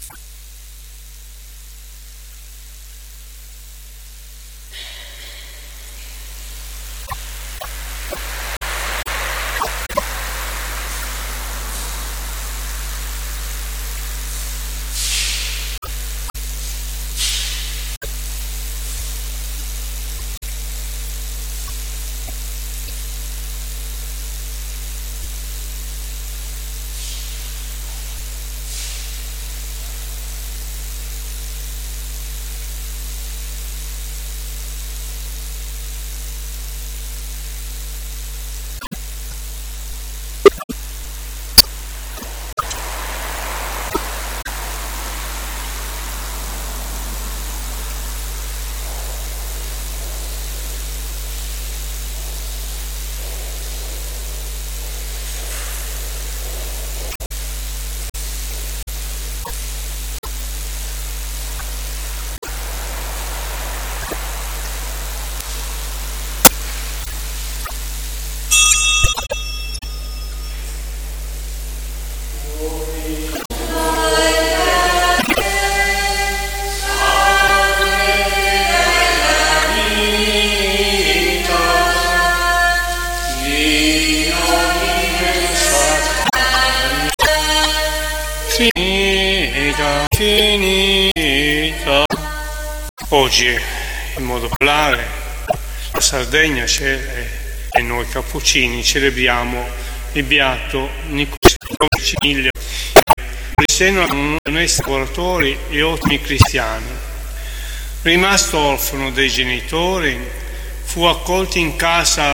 Finita. Oggi, in modo particolare, la Sardegna e noi cappuccini celebriamo il beato Niccolò Cimilio, cristiano, uno dei nostri lavoratori e ottimi cristiani. Rimasto orfano dei genitori, fu accolto in casa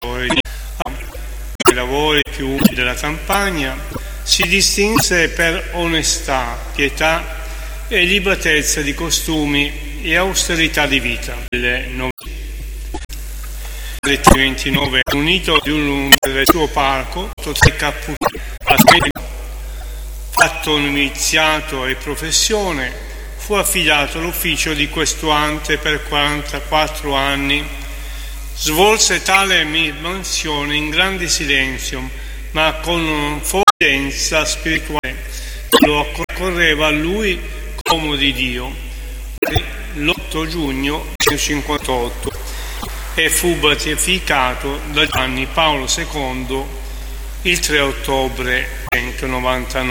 ai lavori più umili della campagna. Si distinse per onestà, pietà e libatezza di costumi e austerità di vita. Nel 29, unito di un del suo parco, tre cappuccini, fatto noviziato e professione, fu affidato all'ufficio di questuante per 44 anni. Svolse tale mansione in grande silenzio, ma con forza spirituale lo occorreva a lui come uomo di Dio. L'8 giugno 1958 e fu beatificato da Giovanni Paolo II il 3 ottobre 1999.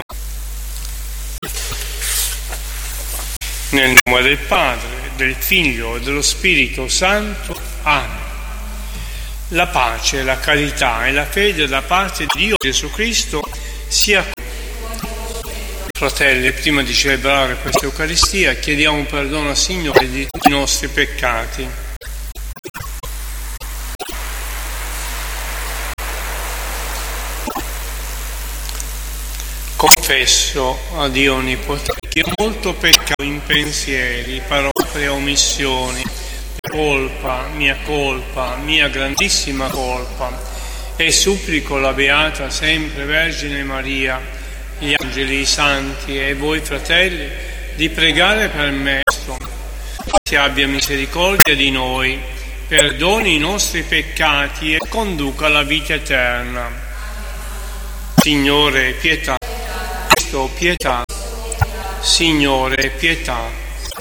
Nel nome del Padre, del Figlio e dello Spirito Santo. Amen. La pace, la carità e la fede da parte di Dio Gesù Cristo sia con voi. Fratelli, prima di celebrare questa Eucaristia chiediamo perdono al Signore di tutti i nostri peccati. Confesso a Dio Onnipotente che ho molto peccato in pensieri, parole e omissioni, mia colpa, mia grandissima colpa, e supplico la Beata sempre Vergine Maria, gli angeli, i santi e voi fratelli di pregare per me, che abbia misericordia di noi, perdoni i nostri peccati e conduca alla vita eterna. Signore, pietà. Cristo, pietà. Signore, pietà.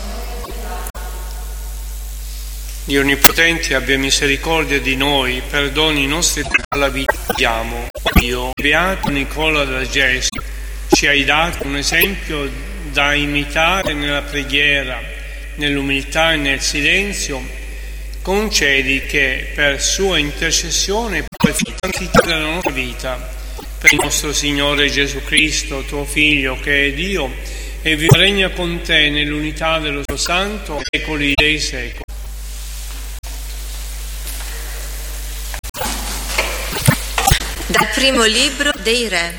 Dio Onnipotente abbia misericordia di noi, perdoni i nostri peccati alla vita. Diamo, Dio, beato Nicola da Gesù, ci hai dato un esempio da imitare nella preghiera, nell'umiltà e nel silenzio. Concedi che per sua intercessione puoi santificare la nostra vita. Per il nostro Signore Gesù Cristo, tuo Figlio, che è Dio, e vi regna con te nell'unità dello Spirito Santo, secoli dei secoli. Dal primo libro dei Re.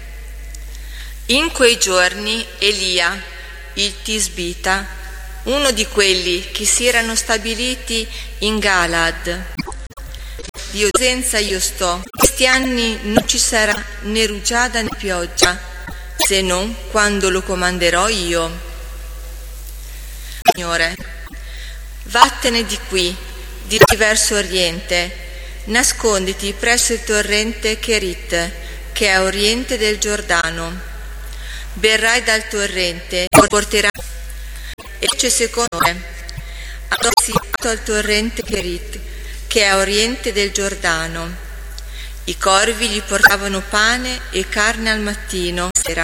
In quei giorni Elia, il Tisbita, uno di quelli che si erano stabiliti in Galad, Dio senza io sto, questi anni non ci sarà né rugiada né pioggia, se non quando lo comanderò io. Signore, vattene di qui, di verso oriente, nasconditi presso il torrente Cherit, che è a oriente del Giordano. Berrai dal torrente porterà e fece secondo me al torrente Kerit, che è a oriente del Giordano. I corvi gli portavano pane e carne al mattino, sera,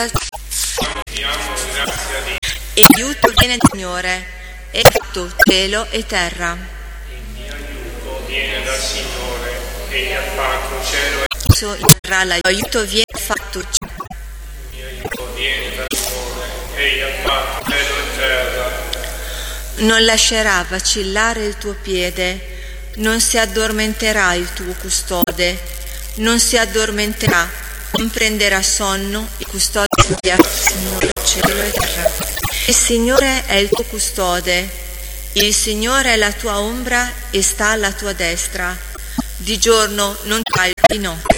e l'aiuto viene dal Signore, è fatto cielo e terra. Il mio aiuto viene dal Signore, egli ha fatto cielo e terra. L'aiuto viene fatto cielo. Il mio aiuto viene dal Signore, egli ha fatto cielo e terra. Non lascerà vacillare il tuo piede, non si addormenterà il tuo custode, non si addormenterà, non prenderà sonno il custode del Signore, cielo e terra. Il Signore è il tuo custode, il Signore è la tua ombra e sta alla tua destra. Di giorno non cai, di notte.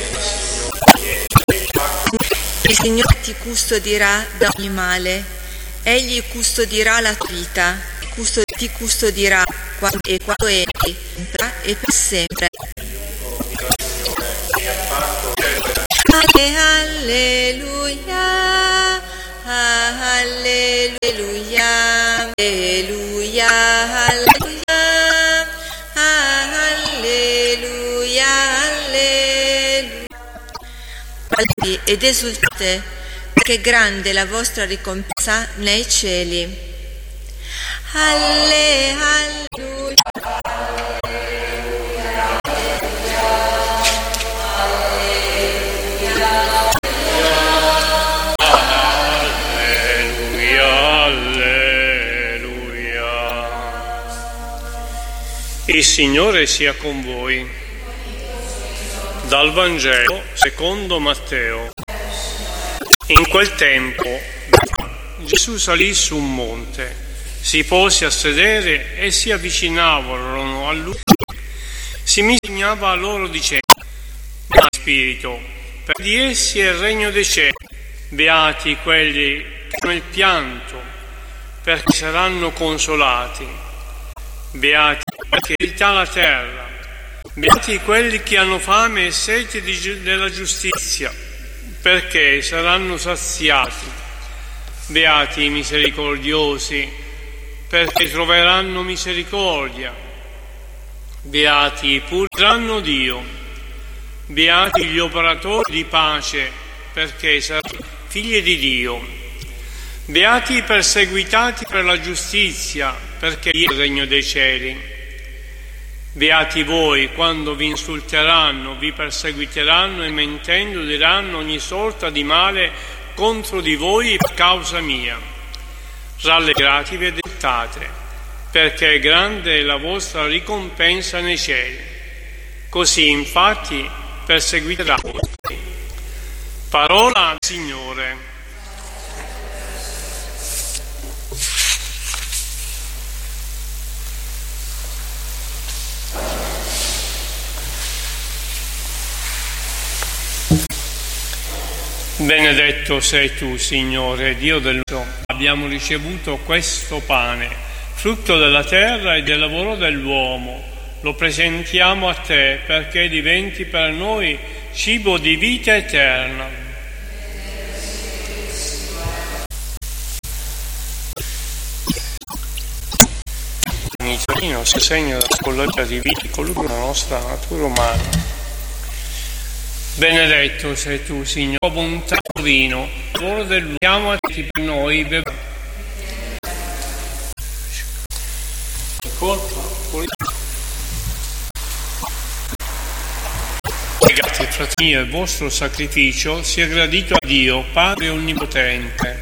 Il Signore ti custodirà da ogni male, egli custodirà la tua vita, ti custodirà quando egli e per sempre. Alleluia, alleluia, alleluia, alleluia, alleluia, alleluia. Ed esultate, perché grande è la vostra ricompensa nei cieli. Alleluia. Il Signore sia con voi. Dal Vangelo secondo Matteo. In quel tempo Gesù salì su un monte, si pose a sedere e si avvicinavano a lui. Si insegnava loro dicendo: Spirito, per di essi è il regno dei cieli. Beati quelli che hanno il pianto, perché saranno consolati. Beati che eredità la terra, beati quelli che hanno fame e sete della giustizia, perché saranno saziati. Beati i misericordiosi, perché troveranno misericordia. Beati i puri vedranno Dio. Beati gli operatori di pace, perché saranno figli di Dio. Beati i perseguitati per la giustizia, perché è il regno dei cieli. Beati voi quando vi insulteranno, vi perseguiteranno e mentendo diranno ogni sorta di male contro di voi per causa mia. Rallegratevi ed esultate, perché grande è la vostra ricompensa nei cieli. Così infatti perseguiteranno. Parola del Signore. Benedetto sei tu, Signore, Dio dell'universo. Abbiamo ricevuto questo pane, frutto della terra e del lavoro dell'uomo. Lo presentiamo a te perché diventi per noi cibo di vita eterna. Il Torino si segna la scollatura di vita di colui della nostra natura umana. Benedetto sei tu, Signore, bontà divino, lavoro dell'uomo, chiamo a te per noi beviamo. Pregate, fratelli, il vostro sacrificio sia gradito a Dio, Padre Onnipotente.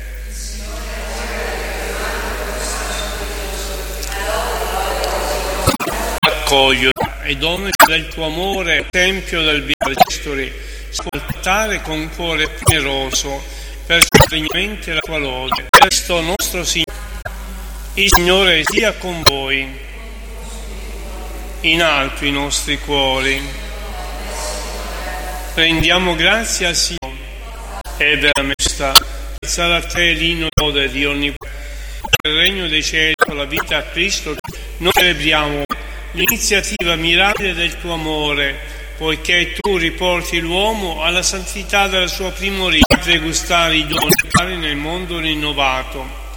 Accoglio e dono del tuo amore, tempio del Biastori, ascoltare con cuore generoso, per degnamente la tua lode. Questo nostro Signore, il Signore sia con voi, in alto i nostri cuori. Rendiamo grazie al Signore e per la maestà, alzare a te l'inno lode di ogni per il regno dei cieli, con la vita a Cristo. Noi celebriamo l'iniziativa mirabile del tuo amore, poiché tu riporti l'uomo alla santità della sua primoria, per gustare i doni nel mondo rinnovato.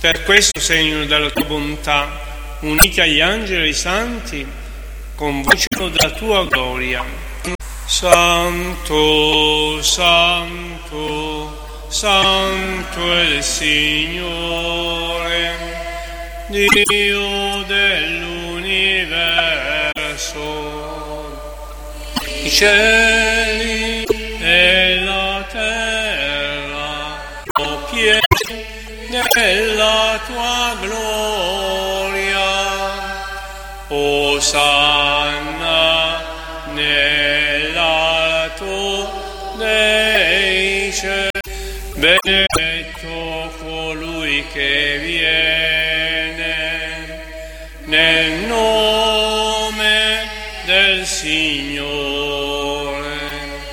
Per questo segno della tua bontà, uniti agli angeli e ai santi, con voce della tua gloria. Santo, santo, santo è il Signore, Dio dell'universo. I cieli e la terra sono pieni della tua gloria. Osanna nell'alto dei cieli. Benedetto colui che viene nel nome del Signore.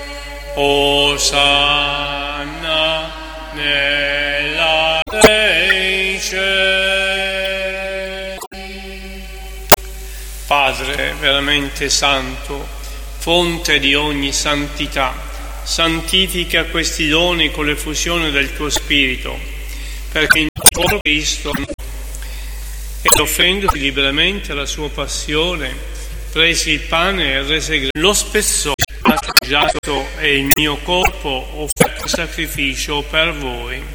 Osanna nell'alto dei cieli. Padre veramente santo, fonte di ogni santità, santifica questi doni con l'effusione del tuo Spirito, perché in tuo Cristo, ed offrendoti liberamente alla sua passione, presi il pane e rese lo spezzò, mangiato è il mio corpo offerto sacrificio per voi.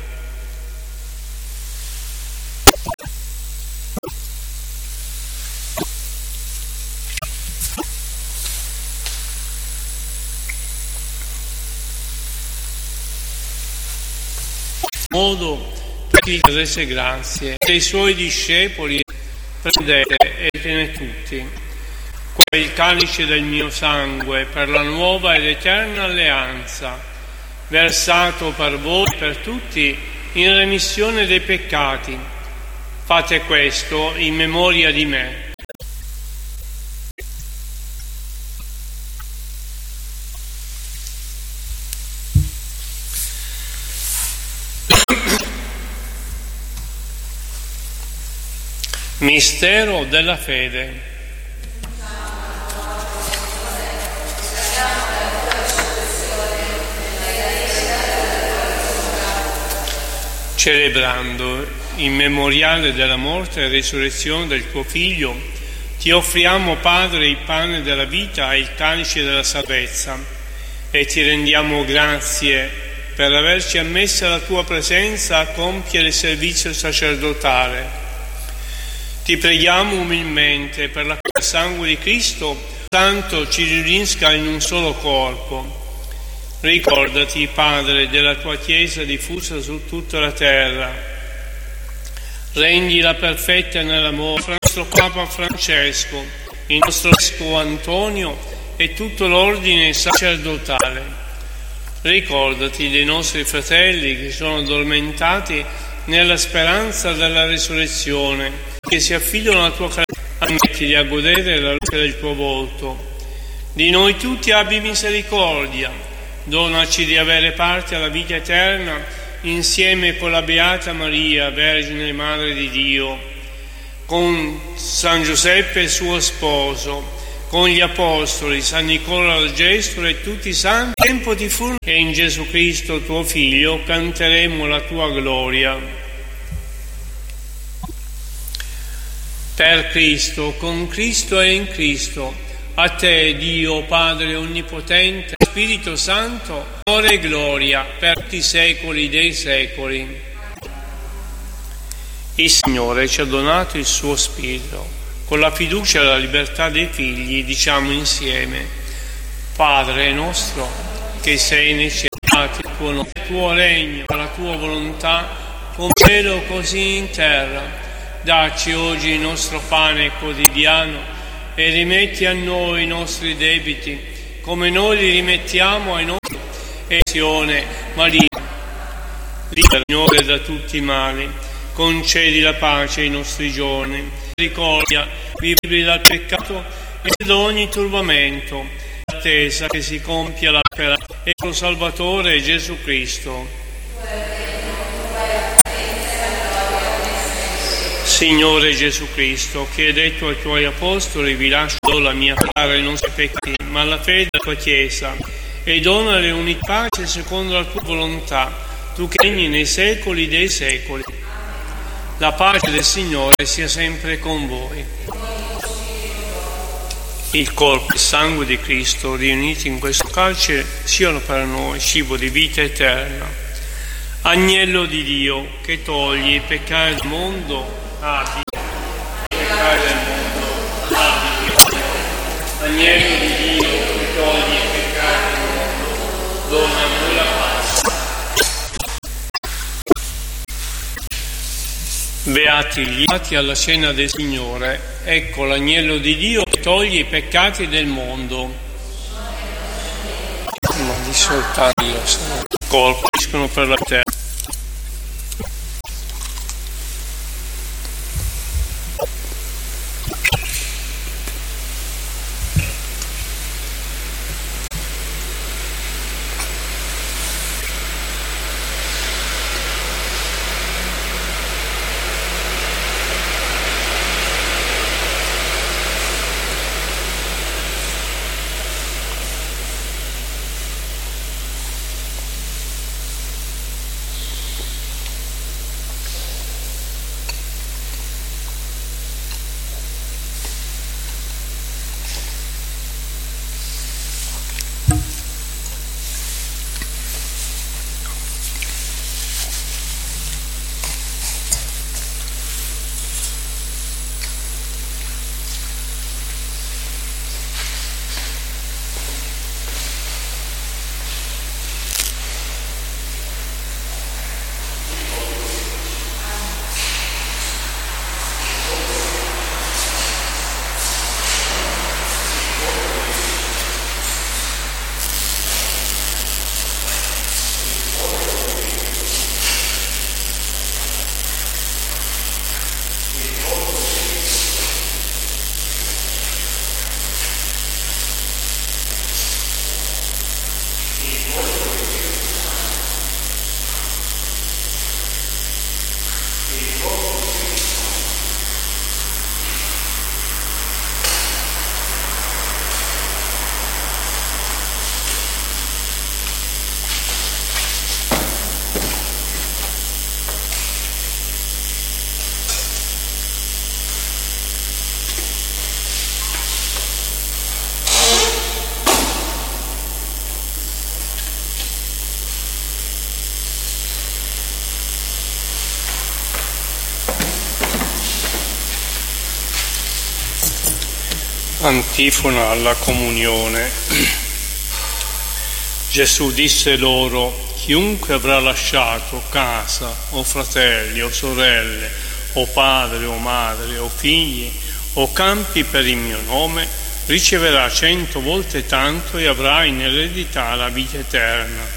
Modo che rese grazie dei suoi discepoli, prendete e bevete tutti. Questo è il calice del mio sangue per la nuova ed eterna alleanza, versato per voi e per tutti in remissione dei peccati. Fate questo in memoria di me. Mistero della fede. Celebrando il memoriale della morte e risurrezione del tuo Figlio, ti offriamo, Padre, il pane della vita e il calice della salvezza, e ti rendiamo grazie per averci ammessi alla tua presenza a compiere il servizio sacerdotale. Ti preghiamo umilmente per la sangue di Cristo Santo ci riunisca in un solo corpo. Ricordati, Padre, della tua Chiesa diffusa su tutta la terra. Rendila perfetta nell'amore, il nostro Papa Francesco, il nostro Vescovo Antonio e tutto l'ordine sacerdotale. Ricordati dei nostri fratelli che sono addormentati nella speranza della risurrezione, che si affidano alla tua carità. Ammettili a godere la luce del tuo volto. Di noi tutti abbi misericordia, donaci di avere parte alla vita eterna insieme con la Beata Maria, Vergine Madre di Dio, con San Giuseppe suo sposo, con gli Apostoli, San Nicola l'Argestolo e tutti i santi. Tempo di furono e in Gesù Cristo tuo Figlio canteremo la tua gloria. Per Cristo, con Cristo e in Cristo, a te, Dio Padre Onnipotente, Spirito Santo, onore e gloria per tutti i secoli dei secoli. Il Signore ci ha donato il suo Spirito. Con la fiducia e la libertà dei figli diciamo insieme: Padre nostro, che sei nei cieli, il tuo regno, la tua volontà, come in cielo così in terra. Dacci oggi il nostro pane quotidiano e rimetti a noi i nostri debiti, come noi li rimettiamo ai nostri, e maligna, libera Signore da tutti i mali, concedi la pace ai nostri giorni, ricordia, liberi dal peccato e da ogni turbamento, attesa che si compia la speranza e il Salvatore Gesù Cristo. Signore Gesù Cristo, che hai detto ai tuoi apostoli: vi lascio la mia pace, i nostri peccati, ma la fede della tua Chiesa, e donale ogni pace secondo la tua volontà, tu che regni nei secoli dei secoli. La pace del Signore sia sempre con voi. Il corpo e il sangue di Cristo riuniti in questo calce siano per noi cibo di vita eterna. Agnello di Dio che togli i peccati del mondo, abbi. Agnello di Dio che togli i peccati del mondo, dona a noi la pace. Beati gli invitati alla cena del Signore, ecco l'agnello di Dio che toglie i peccati del mondo. Ma di soltanto Dio, colpiscono per la terra. Antifona alla comunione. Gesù disse loro: chiunque avrà lasciato casa o fratelli o sorelle o padre o madre o figli o campi per il mio nome riceverà 100 volte tanto e avrà in eredità la vita eterna.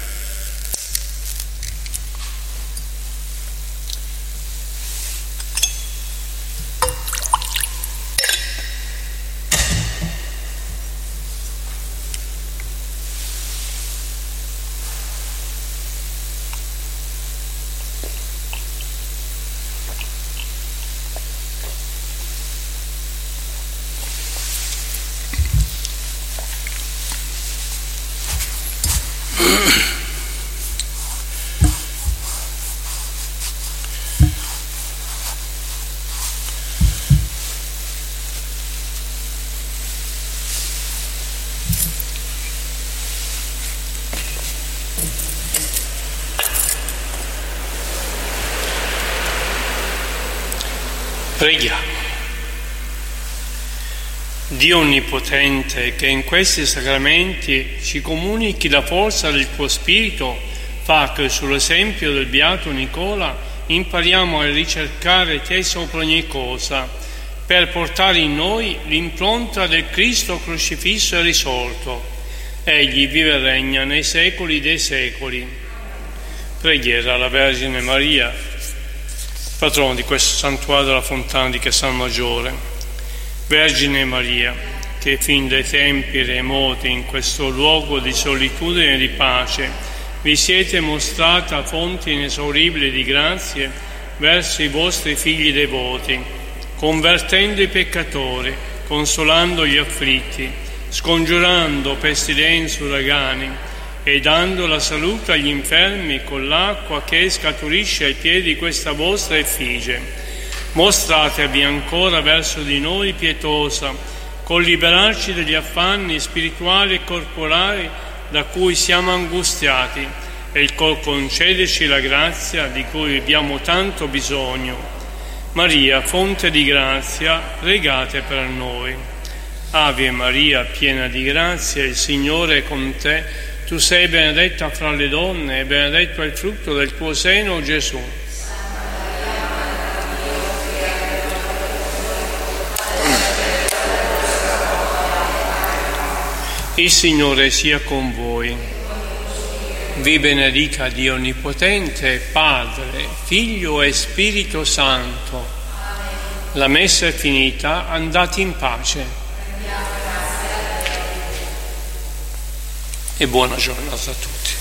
Preghiamo. Dio Onnipotente, che in questi sacramenti ci comunichi la forza del tuo Spirito, fa che sull'esempio del Beato Nicola impariamo a ricercare te sopra ogni cosa, per portare in noi l'impronta del Cristo crocifisso e risorto. Egli vive e regna nei secoli dei secoli. Preghiera alla Vergine Maria, patrono di questo santuario della Fontana di Casal Maggiore. Vergine Maria, che fin dai tempi remoti in questo luogo di solitudine e di pace vi siete mostrata fonte inesauribile di grazie verso i vostri figli devoti, convertendo i peccatori, consolando gli afflitti, scongiurando pestilenze e uragani e dando la salute agli infermi con l'acqua che scaturisce ai piedi di questa vostra effigie. mostratevi ancora verso di noi pietosa, col liberarci dagli affanni spirituali e corporali da cui siamo angustiati e col concederci la grazia di cui abbiamo tanto bisogno. Maria, fonte di grazia, pregate per noi. Ave Maria, piena di grazia, il Signore è con te. Tu sei benedetta fra le donne e benedetto è il frutto del tuo seno, Gesù. Il Signore sia con voi. Vi benedica Dio Onnipotente, Padre, Figlio e Spirito Santo. La messa è finita, andate in pace. E buona giornata a tutti.